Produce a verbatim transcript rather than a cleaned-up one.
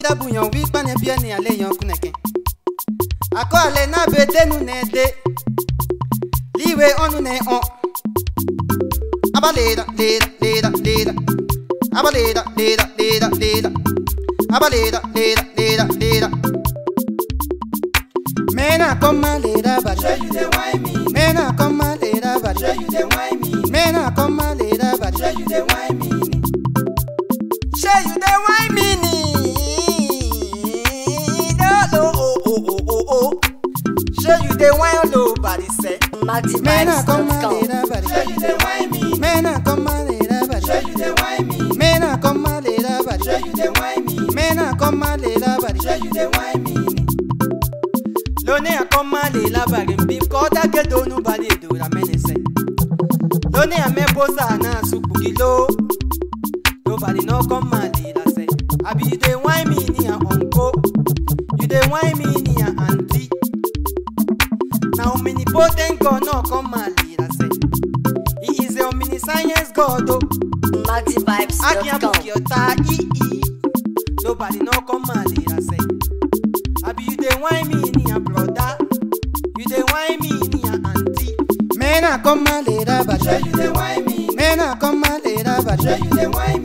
Da bouillon oui pas ne bien ni aller yon kuneke. Ako ale na bede nu ne de. Liwe on ne on. Abaleda leda leda leda. Abaleda leda leda leda. Abaleda leda leda leda. Mena koma leda ba. Show you the wine me. Mena koma leda ba. Show you the wine me. Mena koma leda ba. Show you the wine me. Show you the wine me. Oh oh oh oh oh. Show you the wine low body say. Mena koma leda ba. Show you the wine me. Mena koma leda ba. Show you the wine me. Mena koma leda ba. Show you the wine me. Mena koma leda ba. Show you the wine me. Lone a koma leda ba. Bim kota ke do nu body do la mene say. Lone a me posa na supu kilo. Nobody no koma leda say. Abi you dey wine me ni a uncle. You dey wine me ni a auntie. Now omnipotent God no koma leda say. He is a omniscience God oh. Maxi Vibes Akia dot com. bukiota i i. Nobody no koma leda say. Abi you dey wine me ni a brother. You dey wine me ni a auntie. Mena koma leda ba. Show you the wine me. Mena koma leda ba. Show you the wine